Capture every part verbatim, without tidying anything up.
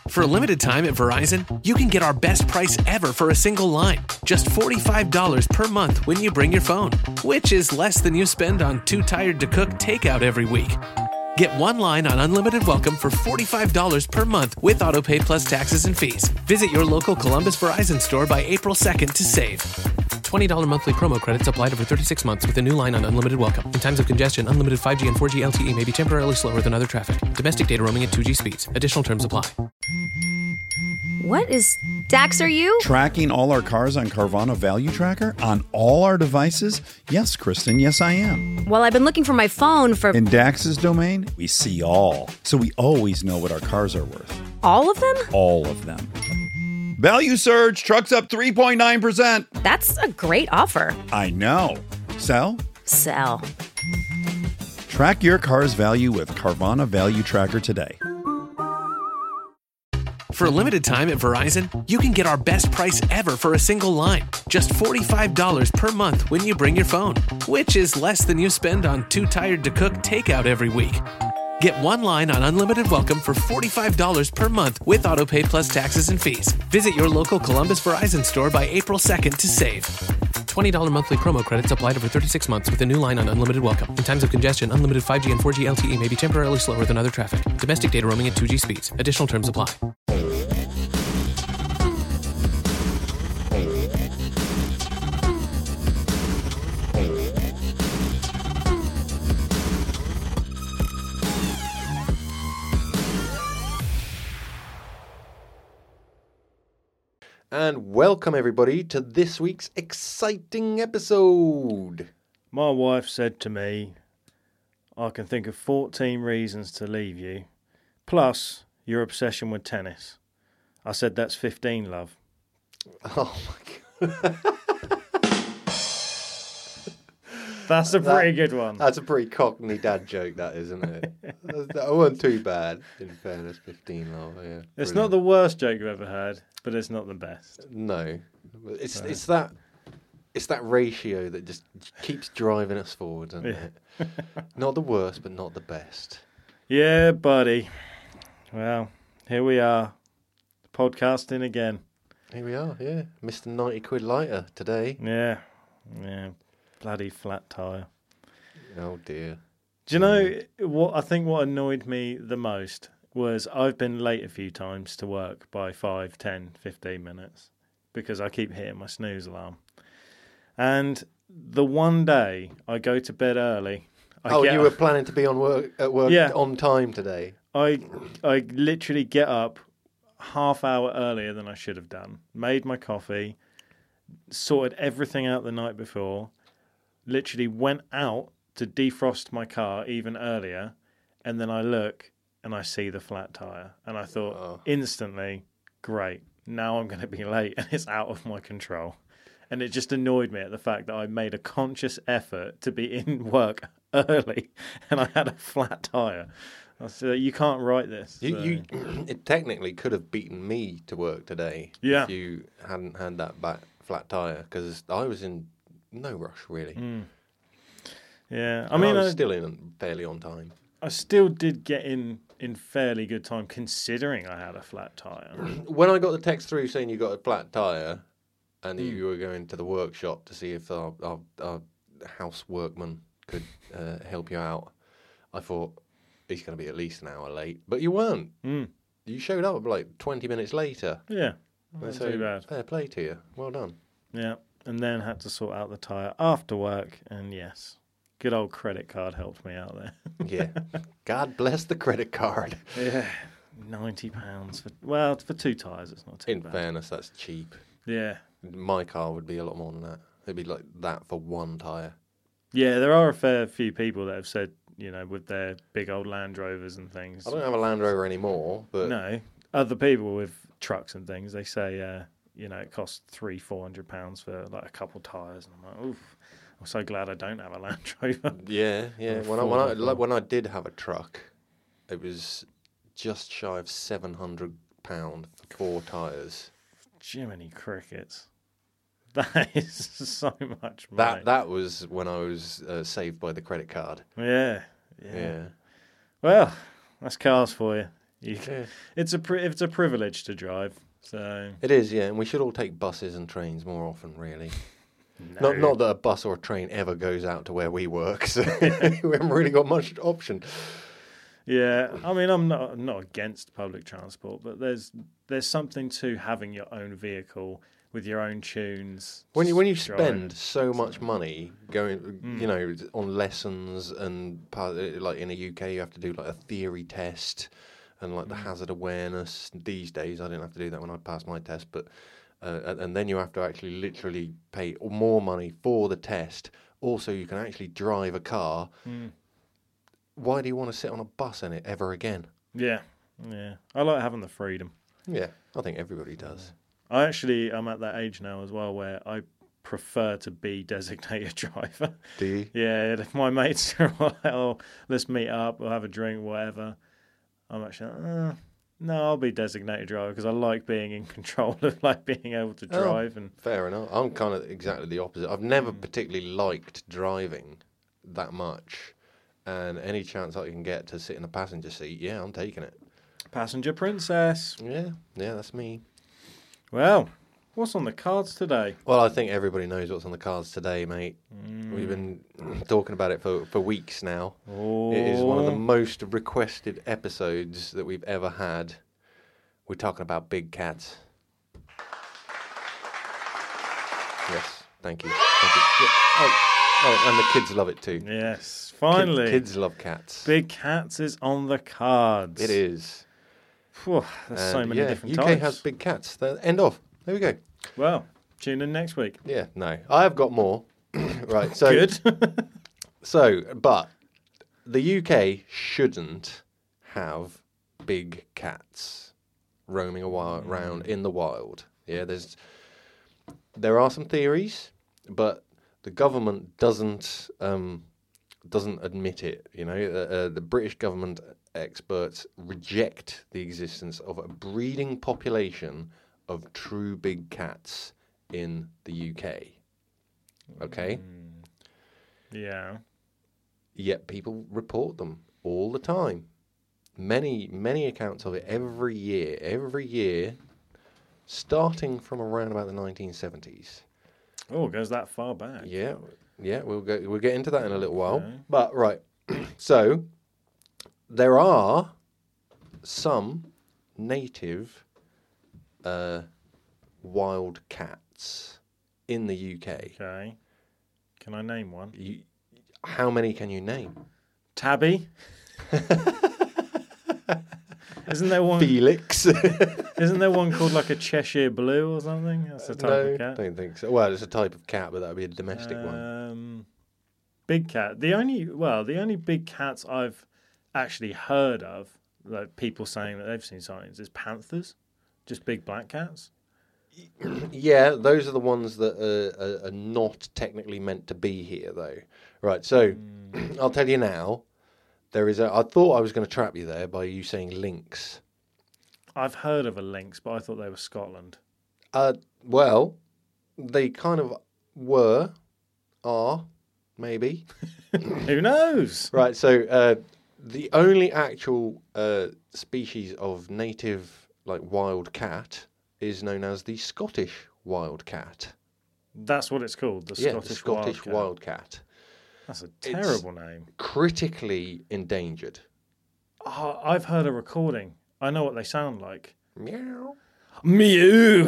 For a limited time at Verizon, you can get our best price ever for a single line. Just forty-five dollars per month when you bring your phone, which is less than you spend on Too Tired to Cook takeout every week. Get one line on Unlimited Welcome for forty-five dollars per month with AutoPay plus taxes and fees. Visit your local Columbus Verizon store by April second to save. twenty dollars monthly promo credits applied over thirty-six months with a new line on Unlimited Welcome. In times of congestion, unlimited five G and four G L T E may be temporarily slower than other traffic. Domestic data roaming at two G speeds. Additional terms apply. What is Dax, are you? Tracking all our cars on Carvana Value Tracker on all our devices? Yes, Kristen, yes, I am. Well, I've been looking for my phone for... In Dax's domain, we see all. So we always know what our cars are worth. All of them? All of them. Value surge, trucks up three point nine percent. That's a great offer. I know. Sell? Sell. Track your car's value with Carvana Value Tracker today. For a limited time at Verizon, you can get our best price ever for a single line. Just forty-five dollars per month when you bring your phone, which is less than you spend on Too Tired to Cook takeout every week. Get one line on Unlimited Welcome for forty-five dollars per month with AutoPay plus taxes and fees. Visit your local Columbus Verizon store by April second to save. twenty dollars monthly promo credits applied over thirty-six months with a new line on Unlimited Welcome. In times of congestion, unlimited five G and four G L T E may be temporarily slower than other traffic. Domestic data roaming at two G speeds. Additional terms apply. And welcome everybody to this week's exciting episode. My wife said to me, I can think of fourteen reasons to leave you, plus your obsession with tennis. I said, that's fifteen, love. Oh my God. That's a pretty That- good one. That's a pretty cockney dad joke, that, isn't it? That that wasn't too bad, in fairness, fifteen. Oh, yeah, It's not the worst joke you've ever heard, but it's not the best. No. It's Right. it's that it's that ratio that just keeps driving us forward, isn't Yeah. it? Not the worst, but not the best. Yeah, buddy. Well, here we are, podcasting again. Here we are, yeah. Mister ninety quid lighter today. Yeah, yeah. Bloody flat tyre. Oh dear. Do you know what I think what annoyed me the most was I've been late a few times to work by five, ten, fifteen minutes because I keep hitting my snooze alarm. And the one day I go to bed early. I oh, get you up, were planning to be on work at work Yeah. on time today. I I literally get up half hour earlier than I should have done. Made my coffee, sorted everything out the night before. Literally went out to defrost my car even earlier, and then I look and I see the flat tire, and I thought Oh. instantly, great, now I'm going to be late, and it's out of my control. And it just annoyed me at the fact that I made a conscious effort to be in work early, and I had a flat tire. I said, you can't write this. You, So- you, it technically could have beaten me to work today Yeah. if you hadn't had that back flat tire, because I was in no rush really. Mm. Yeah, I And mean, I was I, still in fairly on time. I still did get in in fairly good time considering I had a flat tire. When I got the text through saying you got a flat tire and that Mm. you were going to the workshop to see if our, our, our house workman could uh, help you out, I thought he's going to be at least an hour late. But you weren't. Mm. You showed up like twenty minutes later. Yeah, And not so, too bad. fair play to you. Well done. Yeah, and then had to sort out the tire after work, and yes, good old credit card helped me out there. Yeah. God bless the credit card. Yeah, ninety pounds for well for two tires. It's not too In bad. fairness, that's cheap. Yeah, My car would be a lot more than that. It'd be like that for one tyre. yeah. There are a fair few people that have said, you know, with their big old Land Rovers and things. I don't have a Land Rover anymore, but No, other people with trucks and things, they say, uh, you know, it costs three, four hundred pounds for like a couple tires, and I'm like, oof. I'm so glad I don't have a Land Rover. yeah, yeah. Or When I when I four. like, when I did have a truck, it was just shy of seven hundred pound for four tyres. Jiminy crickets, that is so much money. That that was when I was uh, saved by the credit card. yeah, yeah, Yeah. Well, that's cars for you. You, Yeah. It's a pri- it's a privilege to drive. So It is, yeah, and we should all take buses and trains more often, really. no. Not not that a bus or a train ever goes out to where we work, so we haven't really got much option. Yeah, I mean, I'm not I'm not against public transport, but there's there's something to having your own vehicle with your own tunes. When you when you driving. spend so much money going, you know, on lessons and part, like in the U K, you have to do like a theory test and like the hazard awareness. These days, I didn't have to do that when I passed my test, but uh, and, and then you have to actually literally pay more money for the test. Also, you can actually drive a car. Mm. Why do you want to sit on a bus in it ever again? Yeah, yeah. I like having the freedom. Yeah, I think everybody does. I actually am at that age now as well where I prefer to be designated driver. Do you? Yeah, if my mates are like, oh, let's meet up, we'll have a drink, whatever. I'm actually like, uh, no, I'll be designated driver because I like being in control of like being able to Oh. drive. And Fair enough. I'm kind of exactly the opposite. I've never particularly liked driving that much, and any chance I can get to sit in a passenger seat, yeah, I'm taking it. passenger princess. Yeah, yeah, that's me. Well, what's on the cards today? Well, I think everybody knows what's on the cards today, mate. Mm. We've been talking about it for, for weeks now. Oh, It is one of the most requested episodes that we've ever had. We're talking about big cats. Yes, thank you. Thank you. Yeah. Oh, oh, and the kids love it too. Yes, Kid- finally. Kids love cats. Big Cats is on the cards. It is. Phew, there's so And, many yeah, different U K types. has big cats. There- End of. There we go. Well, tune in next week. Yeah, no. I have got more. Right, so... Good. So, but the U K shouldn't have big cats roaming a while, around in the wild. Yeah, there's there are some theories, but the government doesn't um, doesn't admit it. You know, uh, uh, the British government experts reject the existence of a breeding population of true big cats in the U K. Okay. Yeah. Yet people report them all the time. Many, many accounts of it every year, every year, starting from around about the nineteen seventies. Oh, it goes that far back. Yeah, yeah, we'll go. We'll get into that in a little while. Okay. But right, so there are some native uh, wild cats in the U K. Okay. Can I name one? You, how many can you name? Tabby. Isn't there one? Felix. Isn't there one called like a Cheshire Blue or something? That's a type no, of cat. don't think so. Well, it's a type of cat, but that would be a domestic one. Um, big cat. The only well, the only big cats I've actually heard of, like people saying that they've seen sightings, is panthers, just big black cats. Yeah, those are the ones that are, are, are not technically meant to be here, though. Right, so Hmm. I'll tell you now. There is a. I thought I was going to trap you there by you saying lynx. I've heard of a lynx, but I thought they were Scotland. Uh, well, they kind of were, are, maybe. Who knows? Right, so uh, the only actual uh, species of native, like wild cat, is known as the Scottish wild cat. That's what it's called. The yeah, Scottish, the Scottish wildcat. wildcat. That's a terrible name. Critically endangered. Oh, I've heard a recording. I know what they sound like. Meow. Mew.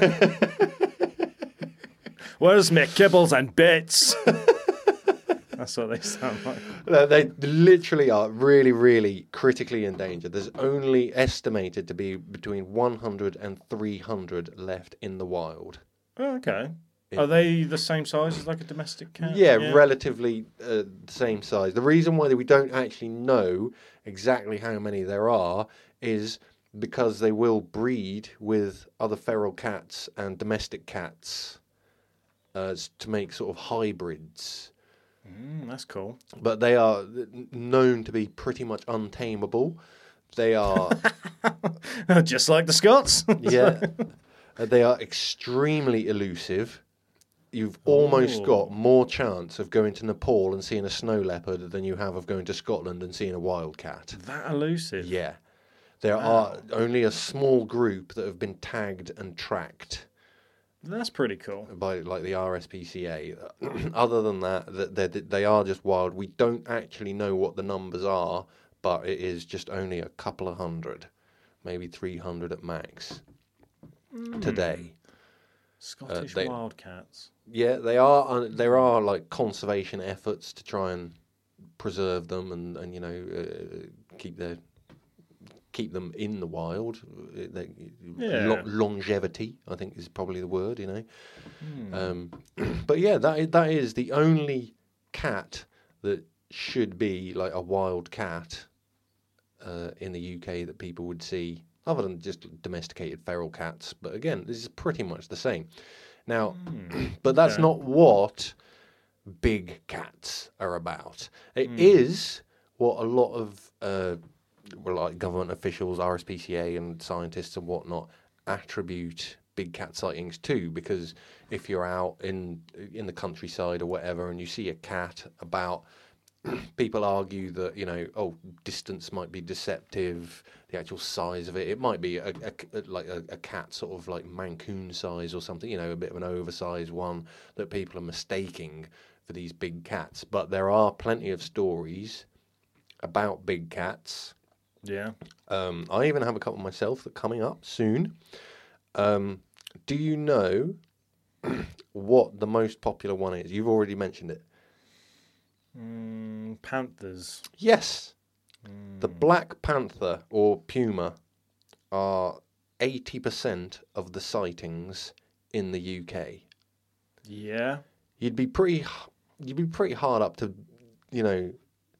Where's my kibbles and bits? That's what they sound like. No, they literally are really, really critically endangered. There's only estimated to be between one hundred and three hundred left in the wild. Oh, okay. Are they the same size as like a domestic cat? Yeah, relatively uh, the same size. The reason why we don't actually know exactly how many there are is because they will breed with other feral cats and domestic cats uh, to make sort of hybrids. Mm, that's cool. But they are known to be pretty much untamable. They are, Just like the Scots. yeah, uh, they are extremely elusive. You've almost Ooh. got more chance of going to Nepal and seeing a snow leopard than you have of going to Scotland and seeing a wildcat. That elusive. Yeah. There Wow. are only a small group that have been tagged and tracked That's pretty cool. by like the R S P C A. Other than that, that they they are just wild. We don't actually know what the numbers are, but it is just only a couple of hundred, maybe three hundred at max today. Scottish they- wildcats. Yeah, they are. Uh, there are like conservation efforts to try and preserve them and and you know uh, keep their keep them in the wild. Uh, they, Yeah. lo- longevity, I think, is probably the word. You know, um, but yeah, that is, that is the only cat that should be like a wild cat uh, in the U K that people would see, other than just domesticated feral cats. But again, this is pretty much the same. Now, but that's okay. not what big cats are about. It is what a lot of uh, well, like government officials, R S P C A, and scientists and whatnot attribute big cat sightings to. Because if you're out in in the countryside or whatever, and you see a cat about, people argue that, you know, oh, distance might be deceptive, the actual size of it. It might be a, a, a- like a, a cat sort of like Mancoon size or something, you know, a bit of an oversized one that people are mistaking for these big cats. But there are plenty of stories about big cats. Yeah. Um, I even have a couple myself that are coming up soon. Um, do you know what the most popular one is? You've already mentioned it. Mm, panthers. Yes. The black panther or puma are eighty percent of the sightings in the U K. Yeah. You'd be pretty h- you'd be pretty hard up to, you know,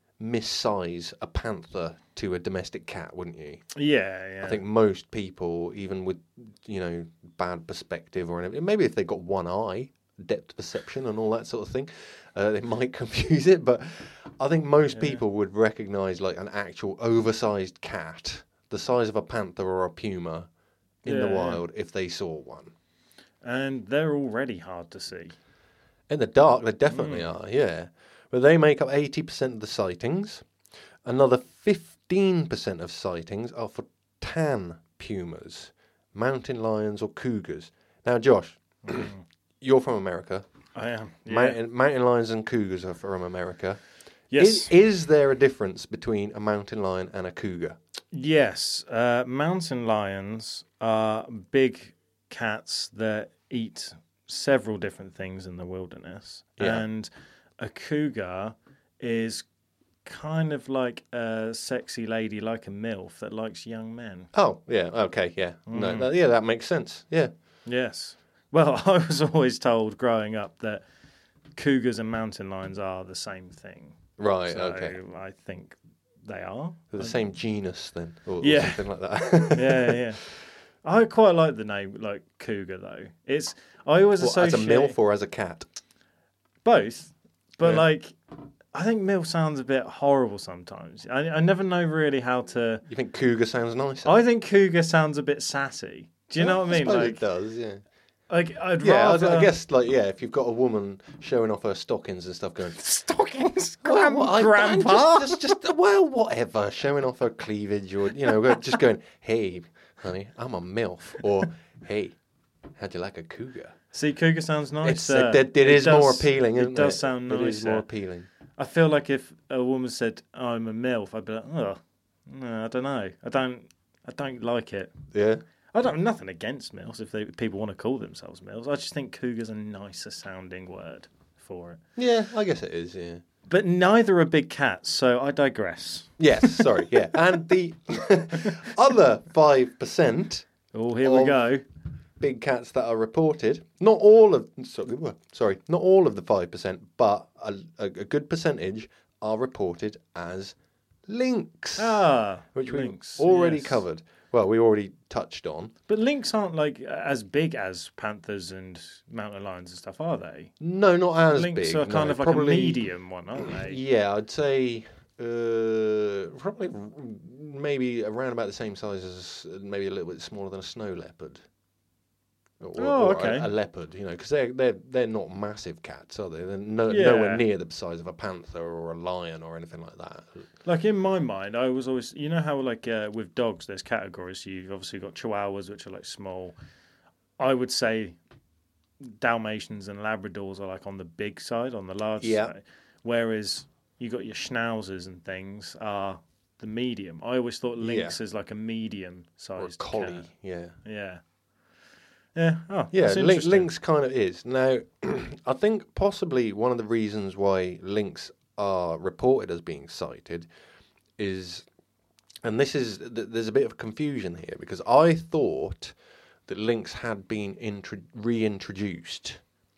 missize a panther to a domestic cat, wouldn't you? Yeah, yeah. I think most people, even with, you know, bad perspective or anything, maybe if they've got one eye, depth perception and all that sort of thing, uh, they might confuse it. But I think most people would recognise like an actual oversized cat, the size of a panther or a puma, in the Yeah, yeah. wild if they saw one. And they're already hard to see. In the dark, they definitely are, yeah. But they make up eighty percent of the sightings. Another fifteen percent of sightings are for tan pumas, mountain lions or cougars. Now, Josh, you're from America. I am. Yeah. Mountain, mountain lions and cougars are from America. yes. Is, is there a difference between a mountain lion and a cougar? Yes. Uh, mountain lions are big cats that eat several different things in the wilderness. Yeah. And a cougar is kind of like a sexy lady, like a MILF that likes young men. Oh, yeah, okay, yeah. Mm. No, that, yeah, that makes sense, yeah. Yes. Well, I was always told growing up that cougars and mountain lions are the same thing. Right, So okay. I think they are. They're the same genus then, or, or Yeah. something like that. Yeah, yeah. I quite like the name, like cougar, though. It's I always What, as a associate MILF or as a cat? both, but Yeah. like I think MILF sounds a bit horrible sometimes. I, I never know really how to. You think cougar sounds nicer? I think cougar sounds a bit sassy. Do you know what I mean? suppose Like, it does, yeah. like I'd Yeah, I, rather I guess, like, yeah, if you've got a woman showing off her stockings and stuff going, stockings, well, grand, what, I- I'm grandpa. Just, just, just, well, whatever, showing off her cleavage or, you know, just going, hey, honey, I'm a MILF. Or, hey, how'd you like a cougar? See, cougar sounds nice. It's, uh, it, it is more appealing, isn't It it? does sound nicer. It is more appealing. I feel like if a woman said I'm a MILF, I'd be like, oh, no, I don't know. I don't, I don't like it. Yeah. I don't nothing against MILFs if they, people want to call themselves MILFs. I just think cougar's a nicer sounding word for it. Yeah, I guess it is, yeah. But neither are big cats, so I digress. Yes, sorry, yeah. And the other five percent Oh, here we Of- go. big cats that are reported, not all of, sorry, sorry not all of the five percent, but a, a, a good percentage are reported as lynx, Ah, which lynx, we've already yes. covered. Well, we already touched on. But lynx aren't like as big as panthers and mountain lions and stuff, are they? No, not as Lynx big. are kind no, of like probably, a medium one, aren't they? Yeah, I'd say uh, probably maybe around about the same size as, maybe a little bit smaller than a snow leopard. or, Oh, or okay. a, a leopard, you know, because they're they're they're not massive cats, are they? They're no, Yeah. nowhere near the size of a panther or a lion or anything like that. Like in my mind, I was always, you know how like uh, with dogs, there's categories. So you've obviously got Chihuahuas, which are like small. I would say Dalmatians and Labradors are like on the big side, on the large Yeah. side. Whereas you got your Schnauzers and things are the medium. I always thought Lynx Yeah. is like a medium Or a sized collie, cat. yeah. Yeah. Yeah. Oh, Yeah, that's lin- interesting. lynx kind of is. Now, I think possibly one of the reasons why lynx are reported as being sighted is, and this is, th- there's a bit of confusion here because I thought that lynx had been intro- reintroduced.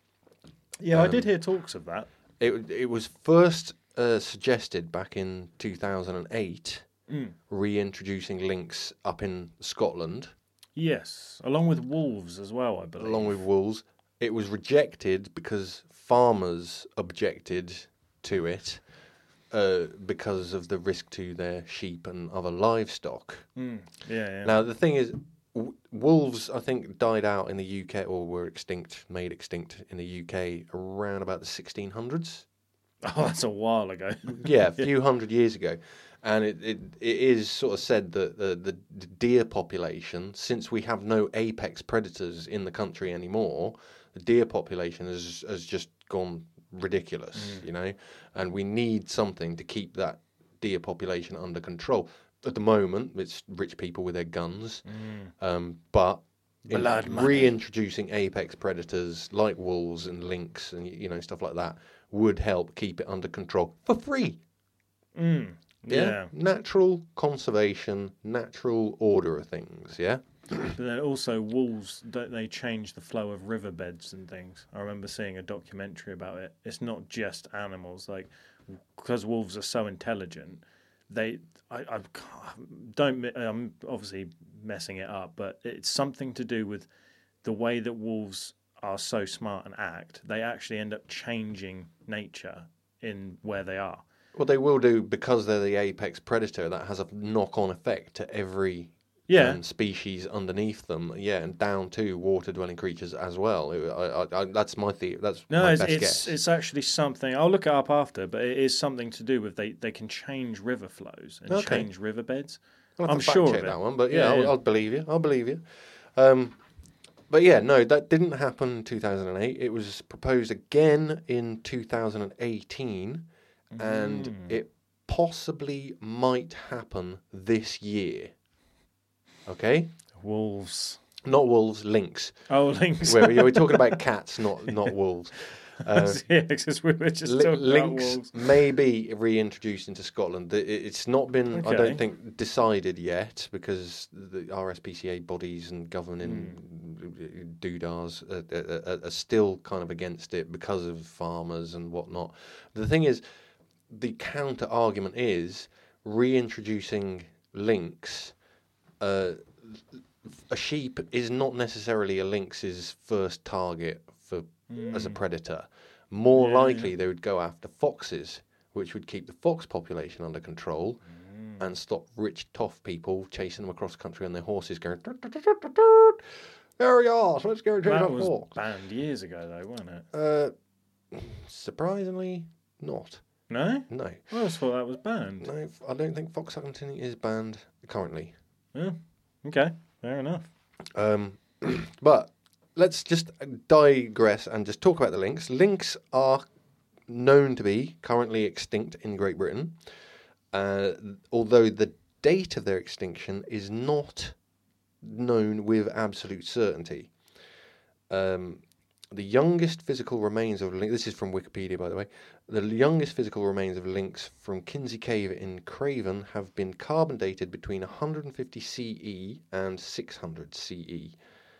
Yeah, I um, did hear talks of that. It it was first uh, suggested back in two thousand eight, Mm. reintroducing lynx up in Scotland. Yes, along with wolves as well, I believe. Along with wolves. It was rejected because farmers objected to it uh, because of the risk to their sheep and other livestock. Mm. Yeah, yeah. Now, the thing is, w- wolves, I think, died out in the U K, or were extinct, made extinct in the U K around about the sixteen hundreds. Oh, that's a while ago. Yeah, a few hundred years ago. And it, it, it is sort of said that the, the, the deer population, since we have no apex predators in the country anymore, the deer population has, has just gone ridiculous, you know, and we need something to keep that deer population under control. At the moment, it's rich people with their guns, um, but in Blood money. reintroducing apex predators like wolves and lynx and, you know, stuff like that would help keep it under control for free. Mm. Yeah. Natural conservation, natural order of things, yeah? But then also wolves, don't they change the flow of riverbeds and things? I remember seeing a documentary about it. It's not just animals, like because wolves are so intelligent, they I, I don't I'm obviously messing it up, but it's something to do with the way that wolves are so smart and act. They actually end up changing nature in where they are. Well, they will do because they're the apex predator. That has a knock-on effect to every Yeah. um, species underneath them. Yeah, and down to water-dwelling creatures as well. It- I, I, I, that's my theory. That's No, my it's best it's, guess. it's actually something. I'll look it up after, but it is something to do with they, they can change river flows and Okay. change riverbeds. I'll have I'm to fact sure check of it. that one, but yeah, Yeah, I'll, yeah. I'll believe you. I'll believe you. Um, but yeah, no, that didn't happen in two thousand eight. It was proposed again in two thousand eighteen, and Mm. it possibly might happen this year. Okay, Wolves. not wolves, lynx. Oh, lynx. We're, we're talking about cats, not not wolves. Uh, yeah, because we were just Li- talking about lynx wolves. may be reintroduced into Scotland. The- it- It's not been, I Okay. don't think, decided yet because the R S P C A bodies and governing Hmm. doodahs are, are, are still kind of against it because of farmers and whatnot. The thing is, the counter argument is reintroducing lynx. Uh, a sheep is not necessarily a lynx's first target for as a predator. More Yeah, likely, they would go after foxes, which would keep the fox population under control and stop rich toff people chasing them across the country on their horses, going, "Tut, tut, tut, tut, tut, tut. There we are. So let's go and chase That that was fox." banned years ago, though, wasn't it? Uh, surprisingly, not. No? No, I always thought that was banned. no. I don't think fox hunting is banned currently. Yeah. Okay, fair enough. Um, but let's just digress and just talk about the lynx. Lynx are known to be currently extinct in Great Britain, uh, although the date of their extinction is not known with absolute certainty. Um, the youngest physical remains of lynx, this is from Wikipedia, by the way, the youngest physical remains of lynx from Kinsey Cave in Craven have been carbon dated between one hundred fifty C E and six hundred C E.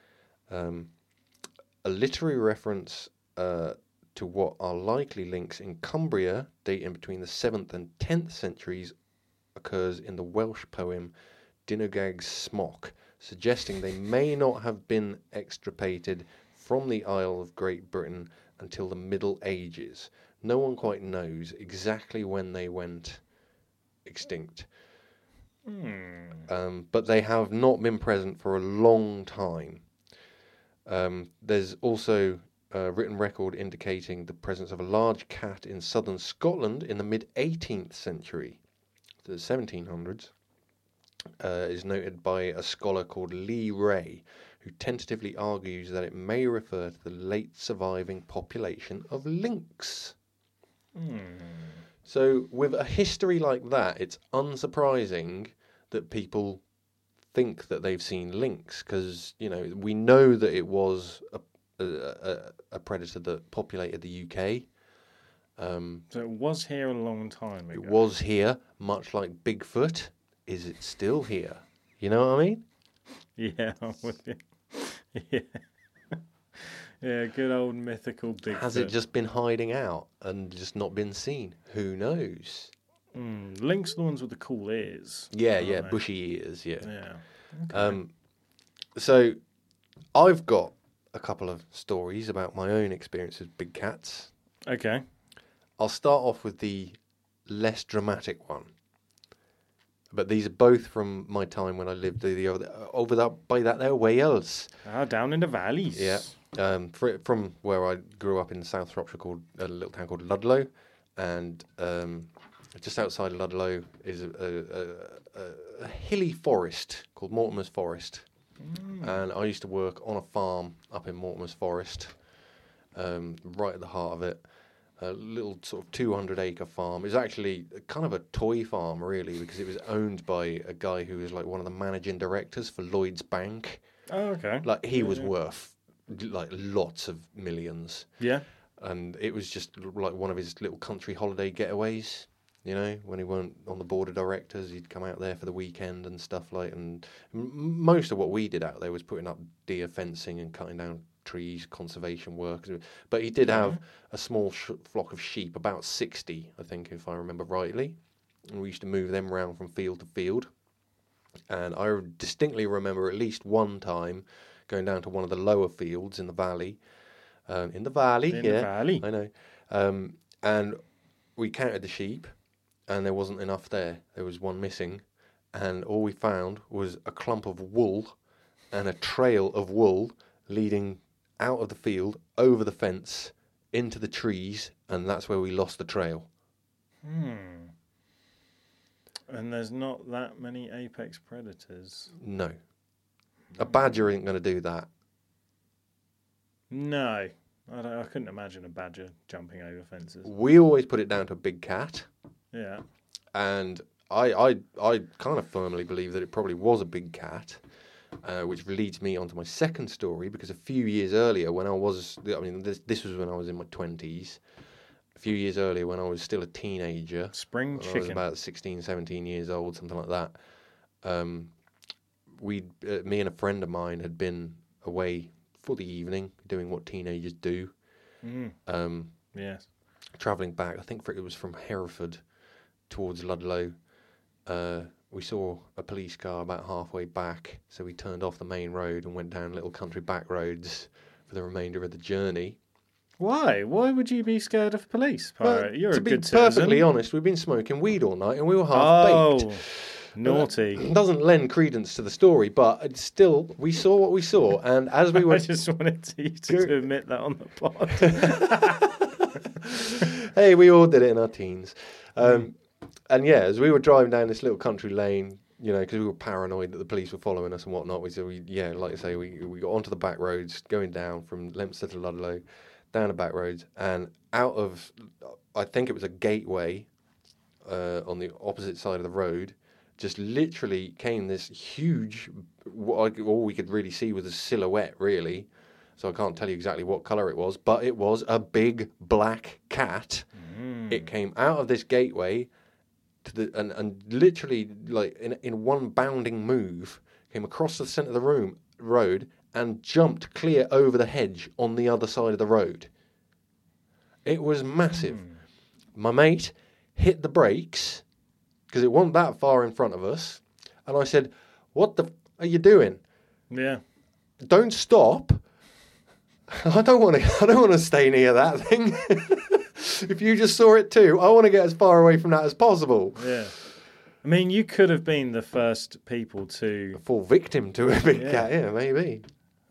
Um, a literary reference uh, to what are likely lynx in Cumbria, dating between the seventh and tenth centuries, occurs in the Welsh poem Dinogag's Smock, suggesting they may not have been extirpated from the Isle of Great Britain until the Middle Ages. No one quite knows exactly when they went extinct. Hmm. Um, but they have not been present for a long time. Um, there's also a written record indicating the presence of a large cat in southern Scotland in the mid-eighteenth century, the seventeen hundreds, uh, is noted by a scholar called Lee Ray, who tentatively argues that it may refer to the late surviving population of lynx. Hmm. So with a history like that, it's unsurprising that people think that they've seen lynx, because, you know, we know that it was a, a, a predator that populated the U K. Um, So it was here a long time ago. it was here, much like Bigfoot. Is it still here? You know what I mean? Yeah, I'm with you. Yeah. Yeah, good old mythical Bigfoot. Has it just been hiding out and just not been seen? Who knows? Mm, lynx are the ones with the cool ears. Yeah, aren't yeah, they? bushy ears, yeah. Yeah. Um, so I've got a couple of stories about my own experience with big cats. Okay. I'll start off with the less dramatic one. But these are both from my time when I lived the, the other, over that by that there Wales. Ah, down in the valleys. Yeah. Um, fr- from where I grew up in South Shropshire, called a little town called Ludlow, and um, just outside Ludlow is a, a, a, a hilly forest called Mortimer's Forest, mm. and I used to work on a farm up in Mortimer's Forest, um, right at the heart of it. A little sort of two hundred acre farm. It was actually kind of a toy farm, really, because it was owned by a guy who was like one of the managing directors for Lloyd's Bank. Oh, okay. Like he yeah, was yeah. worth like lots of millions. Yeah. And it was just like one of his little country holiday getaways. You know, when he weren't on the board of directors, he'd come out there for the weekend and stuff like. And m- most of what we did out there was putting up deer fencing and cutting down trees, conservation work. But he did have a small sh- flock of sheep, about sixty, I think, if I remember rightly. And we used to move them around from field to field. And I distinctly remember at least one time going down to one of the lower fields in the valley. Um, in the valley, In yeah, the valley. I know. Um, and we counted the sheep, and there wasn't enough there. There was one missing, and all we found was a clump of wool and a trail of wool leading out of the field, over the fence, into the trees, and that's where we lost the trail. Hmm. And there's not that many apex predators. No. A badger ain't going to do that. No. I, don't, I couldn't imagine a badger jumping over fences. We always put it down to a big cat, Yeah. and I, I, I kind of firmly believe that it probably was a big cat, uh, which leads me on to my second story, because a few years earlier when I was, I mean, this, this was when I was in my twenties, a few years earlier when I was still a teenager, Spring when I was chicken. about sixteen, seventeen years old, something like that, um, we, uh, me and a friend of mine had been away for the evening, doing what teenagers do, Mm. um, Yes. travelling back, I think for, it was from Hereford towards Ludlow. Uh, we saw a police car about halfway back, so we turned off the main road and went down little country back roads for the remainder of the journey. Why? Why would you be scared of police, pirate? Well, You're to a be good citizen. perfectly honest, we've been smoking weed all night and we were half Oh, baked. naughty. It doesn't lend credence to the story, but it's still, we saw what we saw, and as we were... I just wanted you to, to admit that on the pod. Hey, we all did it in our teens. Um, and yeah, as we were driving down this little country lane, you know, because we were paranoid that the police were following us and whatnot, we said, we, yeah, like I say, we, we got onto the back roads, going down from Lempstead to Ludlow, down the back roads, and out of, I think it was a gateway uh, on the opposite side of the road, just literally came this huge, what I, all we could really see was a silhouette, really. So I can't tell you exactly what colour it was, but it was a big black cat. Mm. It came out of this gateway to the and, and literally, like in in one bounding move, came across the centre of the room road and jumped clear over the hedge on the other side of the road. It was massive. Mm. My mate hit the brakes because it wasn't that far in front of us, and I said, "What the f- are you doing? Yeah. Don't stop." I don't want to. I don't want to stay near that thing. If you just saw it too, I want to get as far away from that as possible. Yeah. I mean, you could have been the first people to... Fall victim to a big Yeah. cat, yeah, maybe.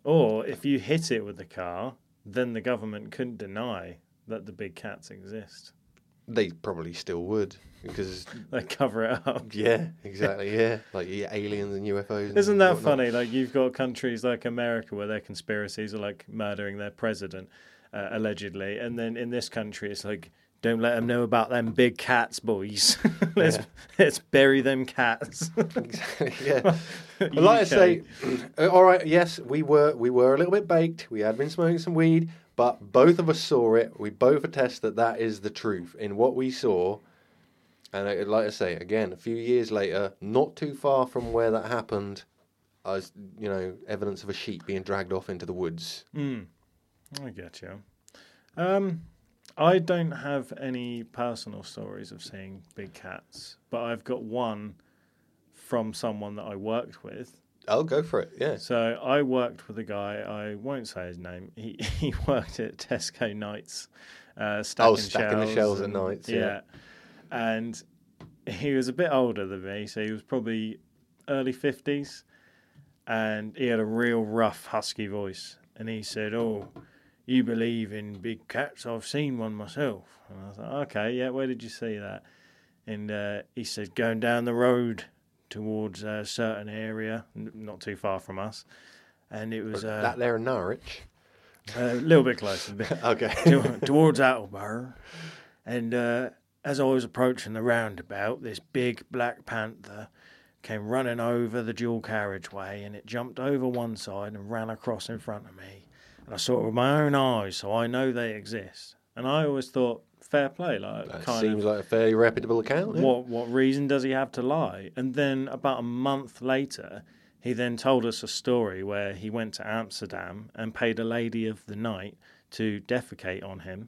Or if you hit it with the car, then the government couldn't deny that the big cats exist. They probably still would because they cover it up. Yeah, exactly. Yeah, like yeah, aliens and U F Os. And Isn't that whatnot. funny? Like you've got countries like America where their conspiracies are like murdering their president, uh, allegedly, and then in this country it's like, don't let them know about them big cats, boys. let's Yeah. let's bury them cats. Exactly. Yeah. But like I say, uh, all right. Yes, we were we were a little bit baked. We had been smoking some weed. But both of us saw it. We both attest that that is the truth in what we saw. And I, like I say, again, a few years later, not too far from where that happened, I was, you know, evidence of a sheep being dragged off into the woods. Mm, I get you. Um, I don't have any personal stories of seeing big cats, but I've got one from someone that I worked with. I'll go for it, yeah. So I worked with a guy, I won't say his name, he he worked at Tesco nights, uh, stacking, Oh, stacking the shelves shelves at and- nights, yeah. And he was a bit older than me, so he was probably early fifties, and he had a real rough, husky voice. And he said, oh, you believe in big cats? I've seen one myself. And I was like, okay, yeah, where did you see that? And uh, he said, going down the road towards a certain area, n- not too far from us. And it was uh, that there in Norwich. a little bit closer, a bit Okay. to- towards Attleborough. And uh, as I was approaching the roundabout, this big black panther came running over the dual carriageway, and it jumped over one side and ran across in front of me. And I saw it with my own eyes, so I know they exist. And I always thought, fair play, like That kind seems of. like a fairly reputable account. Yeah? What what reason does he have to lie? And then about a month later, he then told us a story where he went to Amsterdam and paid a lady of the night to defecate on him.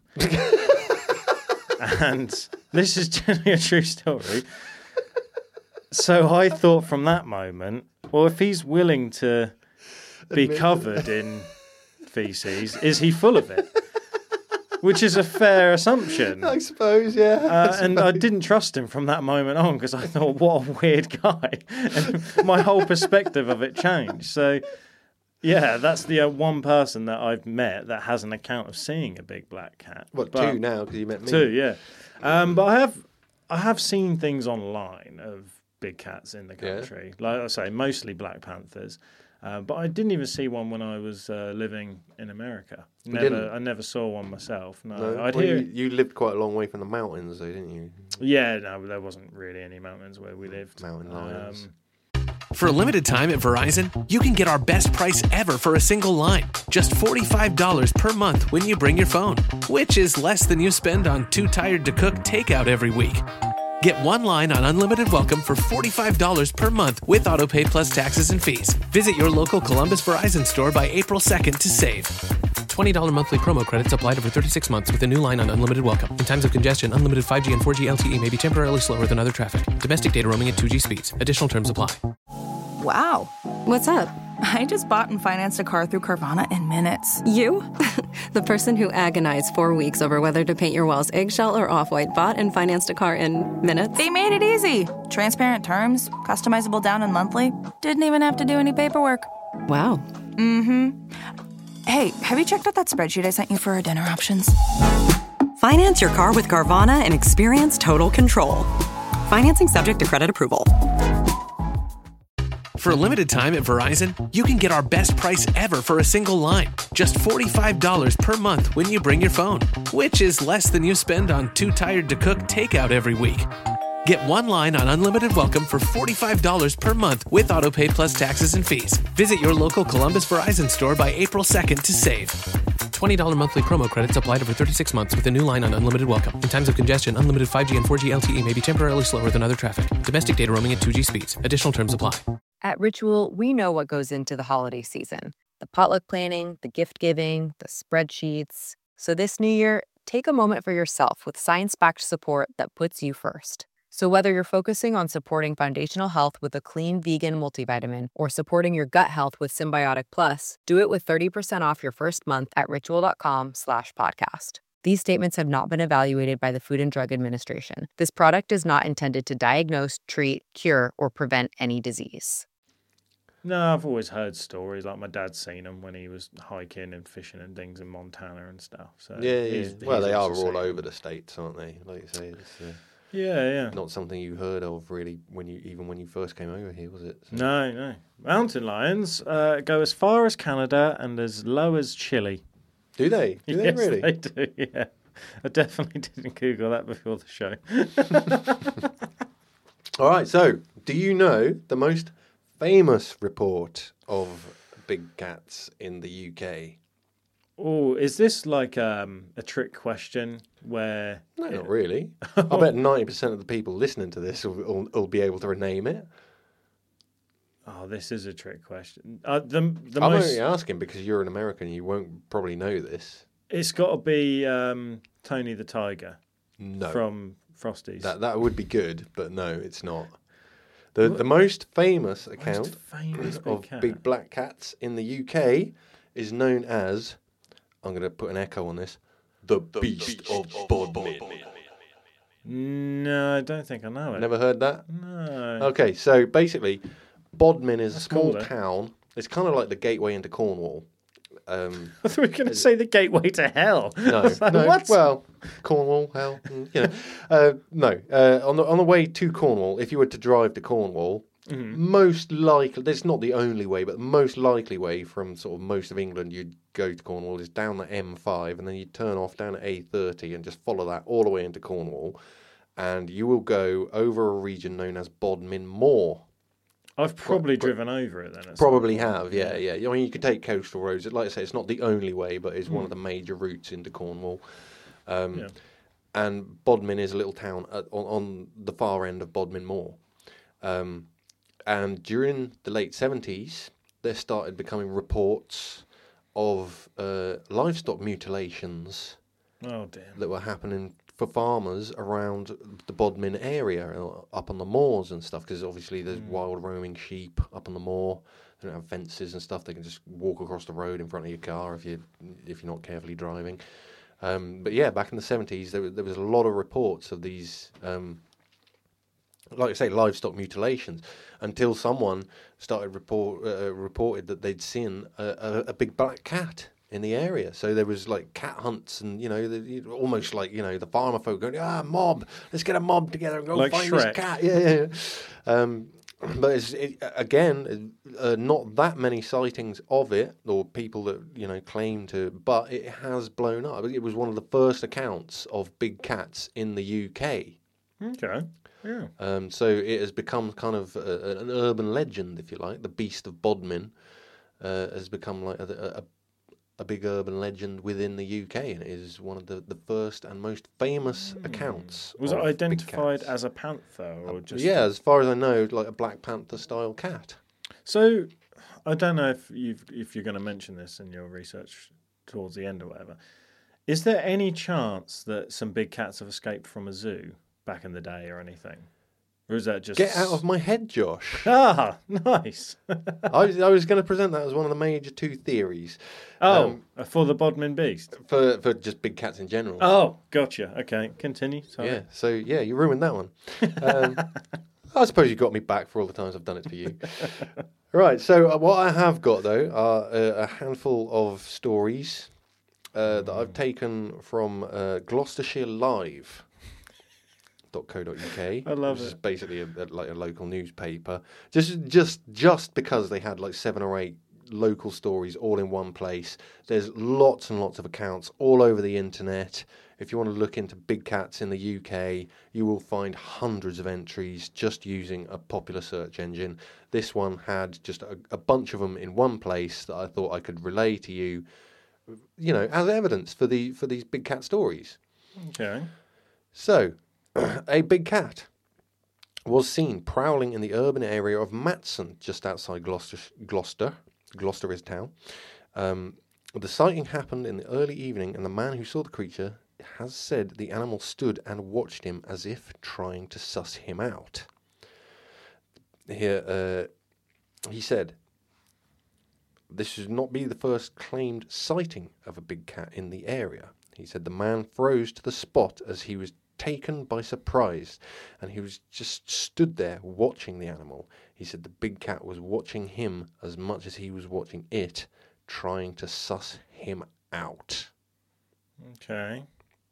And this is generally a true story. So I thought from that moment, well, if he's willing to be covered in feces, is he full of it? Which is a fair assumption. I suppose, yeah. Uh, and I didn't trust him from that moment on because I thought, what a weird guy. And my whole perspective of it changed. So, yeah, that's the uh, one person that I've met that has an account of seeing a big black cat. What, But- two now, because you met me? Two, yeah. Um, but I have I have seen things online of big cats in the Yeah. country. Like I say, mostly black panthers. Uh, but I didn't even see one when I was uh, living in America. Never, didn't? I never saw one myself. No, No? I'd Well, hear. you, you lived quite a long way from the mountains, though, didn't you? Yeah, no, there wasn't really any mountains where we lived. Mountain lions. Um, For a limited time at Verizon, you can get our best price ever for a single line. Just forty-five dollars per month when you bring your phone, which is less than you spend on Too Tired to Cook takeout every week. Get one line on Unlimited Welcome for forty-five dollars per month with AutoPay plus taxes and fees. Visit your local Columbus Verizon store by April second to save. twenty dollars monthly promo credits applied over thirty-six months with a new line on Unlimited Welcome. In times of congestion, unlimited five G and four G L T E may be temporarily slower than other traffic. Domestic data roaming at two G speeds. Additional terms apply. Wow. What's up? I just bought and financed a car through Carvana in minutes. You? The person who agonized four weeks over whether to paint your walls eggshell or off-white bought and financed a car in minutes? They made it easy. Transparent terms, customizable down and monthly. Didn't even have to do any paperwork. Wow. Hey, have you checked out that spreadsheet I sent you for our dinner options? Finance your car with Carvana and experience total control. Financing subject to credit approval. For a limited time at Verizon, you can get our best price ever for a single line. Just forty-five dollars per month when you bring your phone, which is less than you spend on Too Tired to Cook takeout every week. Get one line on Unlimited Welcome for forty-five dollars per month with AutoPay plus taxes and fees. Visit your local Columbus Verizon store by April second to save. twenty dollars monthly promo credits applied over thirty-six months with a new line on Unlimited Welcome. In times of congestion, unlimited five G and four G L T E may be temporarily slower than other traffic. Domestic data roaming at two G speeds. Additional terms apply. At Ritual, we know what goes into the holiday season. The potluck planning, the gift giving, the spreadsheets. So this new year, take a moment for yourself with science-backed support that puts you first. So whether you're focusing on supporting foundational health with a clean vegan multivitamin or supporting your gut health with Symbiotic Plus, do it with thirty percent off your first month at ritual.com slash podcast. These statements have not been evaluated by the Food and Drug Administration. This product is not intended to diagnose, treat, cure, or prevent any disease. No, I've always heard stories. Like my dad's seen them when he was hiking and fishing and things in Montana and stuff. So Yeah, yeah. he's- Well, he's they are also all seen over them. the states, aren't they? Like you say, it's uh, Yeah, yeah. not something you heard of really when you even when you first came over here, was it? So- No, no. Mountain lions uh, go as far as Canada and as low as Chile. Do they? Do they Yes, really? they do, yeah. I definitely didn't Google that before the show. All right. So, do you know the most famous report of big cats in the U K? Oh, is this like um, a trick question where... No, not really. I bet ninety percent of the people listening to this will, will, will be able to name it. Oh, this is a trick question. Uh, the the I'm most... only asking because you're an American. You won't probably know this. It's got to be um, Tony the Tiger No. from Frosties. That that would be good, but no, it's not. The the most famous account Most famous big of cat. big black cats in the U K is known as, I'm going to put an echo on this, the, Beast, of Bodmin. No, I don't think I know it. Never heard that? No. Okay, so basically, Bodmin is That's a small cool, though. town. It's kind of like the gateway into Cornwall. Um, I thought we were going to say the gateway to hell. I No, was like, no. what? Well, Cornwall, hell, mm, you know, uh, no. Uh, on the on the way to Cornwall, if you were to drive to Cornwall, Mm-hmm. most likely, that's not the only way, but the most likely way from sort of most of England you'd go to Cornwall is down the M five, and then you turn off down at A thirty and just follow that all the way into Cornwall, and you will go over a region known as Bodmin Moor. I've probably driven over it then. at some Probably point. have, yeah, yeah. I mean, you could take coastal roads. Like I say, it's not the only way, but it's Hmm. one of the major routes into Cornwall. Um, Yeah. And Bodmin is a little town at, on, on the far end of Bodmin Moor. Um, and during the late seventies, there started becoming reports of uh, livestock mutilations Oh, damn. that were happening for farmers around the Bodmin area, uh, up on the moors and stuff, because obviously there's wild roaming sheep up on the moor. They don't have fences and stuff. They can just walk across the road in front of your car if you if you're not carefully driving. Um, but yeah, back in the seventies, there was, there was a lot of reports of these, um, like I say, livestock mutilations, until someone started report uh, reported that they'd seen a, a, a big black cat in the area. So there was like cat hunts, and you know, the, almost like you know the farmer folk going, ah, mob, let's get a mob together and go Like find Shrek. this cat. Yeah, yeah. yeah. Um, but it's, it, again, uh, not that many sightings of it, or people that you know claim to, but it has blown up. It was one of the first accounts of big cats in the U K. Okay. Yeah. Um, so it has become kind of a, an urban legend, if you like. The Beast of Bodmin uh, has become like a, a, a big urban legend within the U K, and it is one of the, the first and most famous accounts. Was it of big identified cats. as a panther or just? Yeah, as far as I know, like a Black Panther style cat. So, I don't know if you've if you're going to mention this in your research towards the end or whatever. Is there any chance that some big cats have escaped from a zoo back in the day or anything, or is that just Get out of my head, Josh. Ah, nice. I was, I was going to present that as one of the major two theories. Oh, Um, for the Bodmin beast. for for just big cats in general. Oh, gotcha. Okay, continue. Sorry. Yeah, so yeah, you ruined that one. Um, I suppose you got me back for all the times I've done it for you. Right, so uh, what I have got though are uh, a handful of stories uh, that I've taken from uh, Gloucestershire Live. .co.uk. I love which is it. basically a, a, like a local newspaper. Just, just, just because they had like seven or eight local stories all in one place. There's lots and lots of accounts all over the internet. If you want to look into big cats in the U K, you will find hundreds of entries just using a popular search engine. This one had just a, a bunch of them in one place that I thought I could relay to you, you know, as evidence for the for these big cat stories. Okay. So, a big cat was seen prowling in the urban area of Matson, just outside Gloucester. Gloucester, Gloucester is town. Um, the sighting happened in the early evening, and the man who saw the creature has said the animal stood and watched him as if trying to suss him out. Here, uh, he said, "This should not be the first claimed sighting of a big cat in the area." He said the man froze to the spot as he was taken by surprise, and he was just stood there watching the animal. He said the big cat was watching him as much as he was watching it, trying to suss him out. Okay.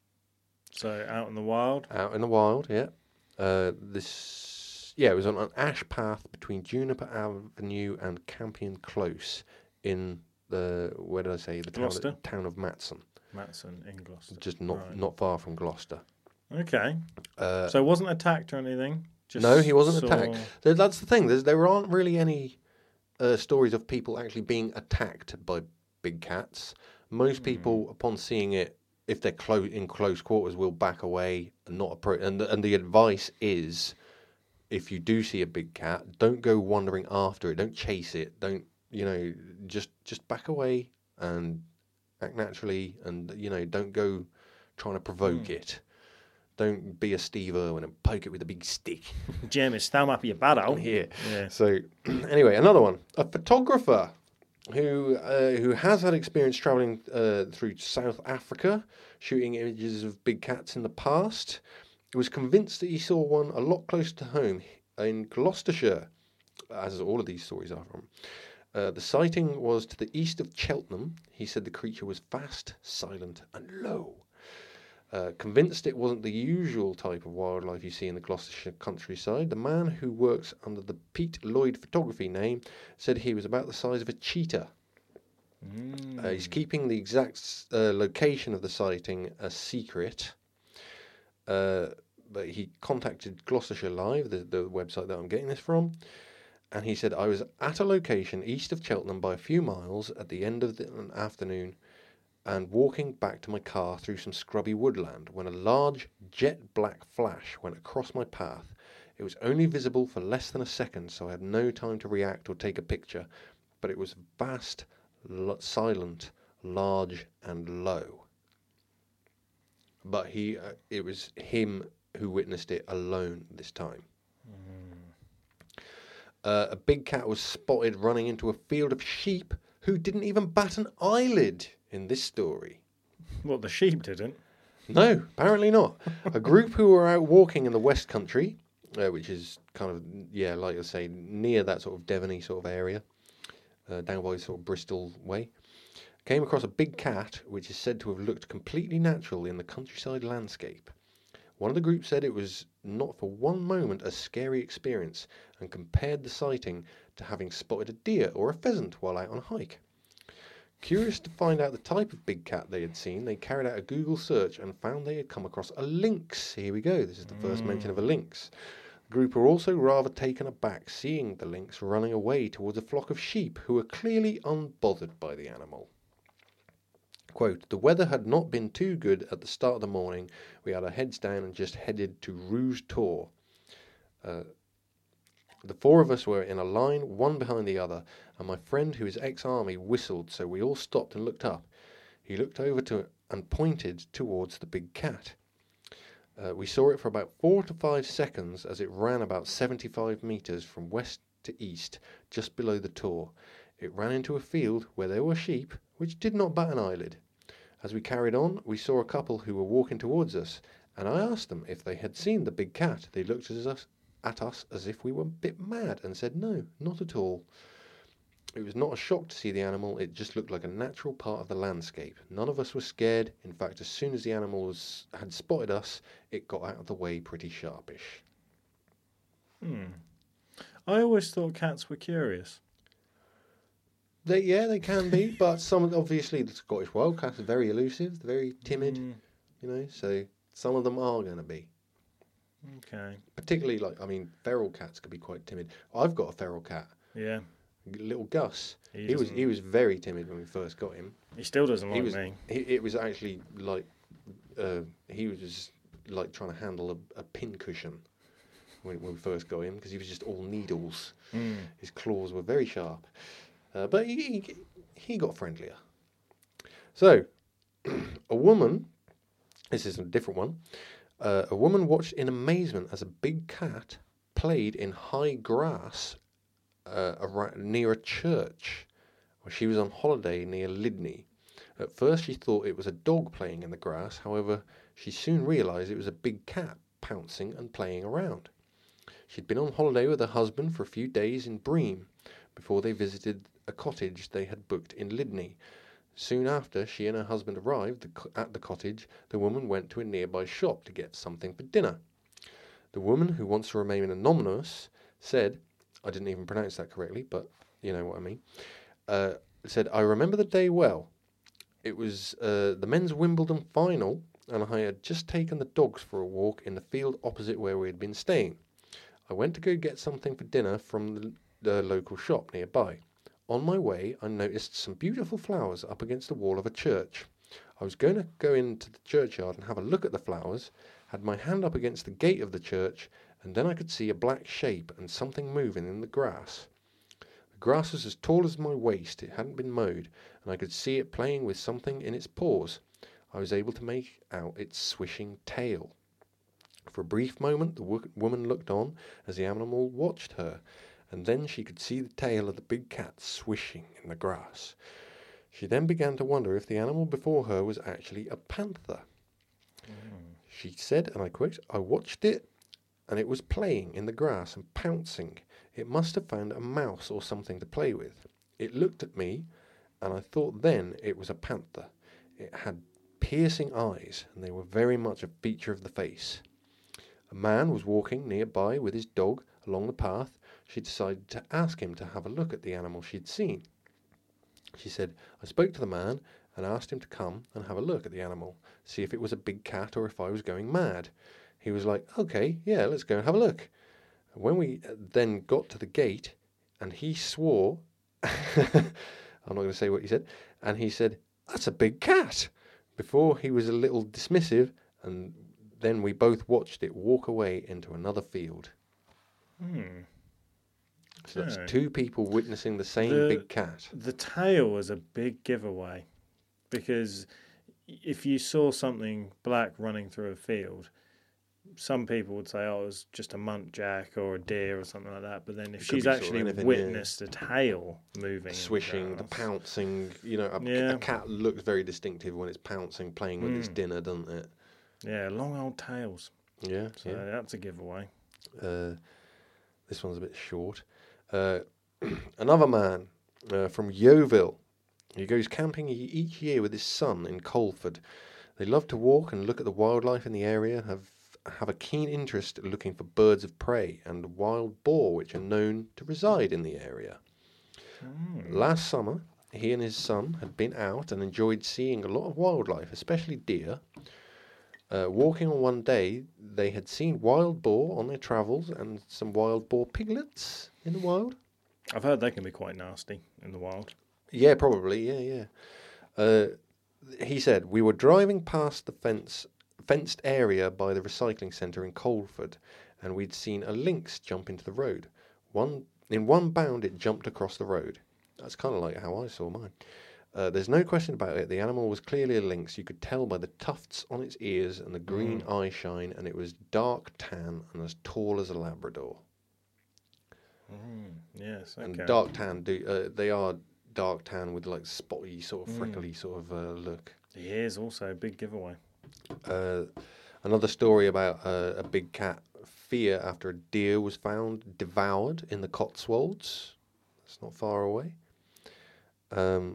So out in the wild? Out in the wild, yeah. Uh, this, yeah, it was on an ash path between Juniper Avenue and Campion Close in the, where did I say? The town, Gloucester? town of Matson. Matson in Gloucester. Just not Right. not far from Gloucester. Okay. Uh, So wasn't attacked or anything? Just no, he wasn't saw- attacked. There- That's the thing. There's, there aren't really any uh, stories of people actually being attacked by big cats. Most people, upon seeing it, if they're close in close quarters, will back away and not approach. And the, and the advice is, if you do see a big cat, don't go wandering after it. Don't chase it. Don't you know? Just just back away and act naturally, and you know, don't go trying to provoke it. Don't be a Steve Irwin and poke it with a big stick. Jim, it's thumb up your barrel. Yeah. Yeah. So anyway, another one. A photographer who uh, who has had experience travelling uh, through South Africa, shooting images of big cats in the past, was convinced that he saw one a lot closer to home in Gloucestershire, as all of these stories are from. Uh, the sighting was to the east of Cheltenham. He said the creature was fast, silent, and low. Uh, convinced it wasn't the usual type of wildlife you see in the Gloucestershire countryside, the man who works under the Pete Lloyd photography name said he was about the size of a cheetah. Mm. Uh, he's keeping the exact uh, location of the sighting a secret, uh, but he contacted Gloucestershire Live, the, the website that I'm getting this from, and he said, I was at a location east of Cheltenham by a few miles at the end of the afternoon and walking back to my car through some scrubby woodland when a large jet black flash went across my path. It was only visible for less than a second, so I had no time to react or take a picture, but it was vast, l- silent, large, and low. But he, uh, it was him who witnessed it alone this time. Uh, a big cat was spotted running into a field of sheep who didn't even bat an eyelid in this story. Well, the sheep didn't. No, apparently not. A group who were out walking in the West Country, uh, which is kind of, yeah, like I say, near that sort of Devony sort of area, uh, down by sort of Bristol way, came across a big cat which is said to have looked completely natural in the countryside landscape. One of the group said it was not for one moment a scary experience and compared the sighting to having spotted a deer or a pheasant while out on a hike. Curious to find out the type of big cat they had seen, they carried out a Google search and found they had come across a lynx. Here we go, this is the first mention of a lynx. The group were also rather taken aback seeing the lynx running away towards a flock of sheep who were clearly unbothered by the animal. Quote, the weather had not been too good at the start of the morning. We had our heads down and just headed to Rouge Tor. Uh, the four of us were in a line, one behind the other, and my friend, who is ex-army, whistled, so we all stopped and looked up. He looked over to and pointed towards the big cat. Uh, we saw it for about four to five seconds as it ran about seventy-five metres from west to east, just below the Tor. It ran into a field where there were sheep, which did not bat an eyelid. As we carried on, we saw a couple who were walking towards us, and I asked them if they had seen the big cat. They looked at us, at us as if we were a bit mad and said no, not at all. It was not a shock to see the animal, it just looked like a natural part of the landscape. None of us were scared. In fact, as soon as the animal was, had spotted us, it got out of the way pretty sharpish. Hmm. I always thought cats were curious. They, yeah, they can be, but some, obviously, the Scottish wildcats are very elusive, they're very timid, Mm. you know, so some of them are going to be. Okay. Particularly, like, I mean, feral cats could be quite timid. I've got a feral cat, Yeah. little Gus. He He, was doesn't- he was very timid when we first got him. He still doesn't He like was, me. he, it was actually like, uh, he was like trying to handle a, a pin cushion when, when we first got him because he was just all needles. Mm. His claws were very sharp. Uh, but he, he he got friendlier. So, a woman, this is a different one, uh, a woman watched in amazement as a big cat played in high grass uh, around, near a church where she was on holiday near Lydney. At first she thought it was a dog playing in the grass, however she soon realised it was a big cat pouncing and playing around. She'd been on holiday with her husband for a few days in Bream before they visited a cottage they had booked in Lydney. Soon after she and her husband arrived at the cottage, the woman went to a nearby shop to get something for dinner. The woman, who wants to remain anonymous, said, I didn't even pronounce that correctly, but you know what I mean, uh, said, I remember the day well. It was uh, the men's Wimbledon final, and I had just taken the dogs for a walk in the field opposite where we had been staying. I went to go get something for dinner from the, the local shop nearby. On my way, I noticed some beautiful flowers up against the wall of a church. I was going to go into the churchyard and have a look at the flowers, had my hand up against the gate of the church, and then I could see a black shape and something moving in the grass. The grass was as tall as my waist, it hadn't been mowed, and I could see it playing with something in its paws. I was able to make out its swishing tail. For a brief moment, the wo- woman looked on as the animal watched her, and then she could see the tail of the big cat swishing in the grass. She then began to wonder if the animal before her was actually a panther. Mm. She said, and I quote, I watched it, and it was playing in the grass and pouncing. It must have found a mouse or something to play with. It looked at me, and I thought then it was a panther. It had piercing eyes, and they were very much a feature of the face. A man was walking nearby with his dog along the path. She decided to ask him to have a look at the animal she'd seen. She said, I spoke to the man and asked him to come and have a look at the animal, see if it was a big cat or if I was going mad. He was like, okay, yeah, let's go and have a look. And when we then got to the gate, and he swore, I'm not going to say what he said, and he said, that's a big cat. Before he was a little dismissive, and then we both watched it walk away into another field. Hmm. So Okay. that's two people witnessing the same The- big cat. The tail was a big giveaway, because if you saw something black running through a field, some people would say, oh, it was just a muntjac or a deer or something like that. But then if It could she's be sort of actually anything, witnessed a tail moving, in Swishing, the grass- pouncing, you know, a, Yeah. a cat looks very distinctive when it's pouncing, playing with its Mm. dinner, doesn't it? Yeah, long old tails. Yeah, So yeah. that's a giveaway. Uh, this one's a bit short. Uh, another man uh, from Yeovil. He goes camping e- each year with his son in Colford. They love to walk and look at the wildlife in the area, have have a keen interest in looking for birds of prey and wild boar, which are known to reside in the area. Last summer, he and his son had been out and enjoyed seeing a lot of wildlife, especially deer. Uh, walking on one day, they had seen wild boar on their travels and some wild boar piglets in the wild. I've heard they can be quite nasty in the wild. Yeah, probably. Yeah, yeah. Uh, he said, we were driving past the fence, fenced area by the recycling centre in Colford, and we'd seen a lynx jump into the road. One in one bound, it jumped across the road. That's kind of like how I saw mine. Uh, there's no question about it. The animal was clearly a lynx. You could tell by the tufts on its ears and the green eye shine, and it was dark tan and as tall as a Labrador. Mm, yes, okay. And dark tan, do uh, they are dark tan with like spotty, sort of freckly sort of uh, look. The ears also a big giveaway. Uh, another story about uh, a big cat fear after a deer was found devoured in the Cotswolds. It's not far away. Um,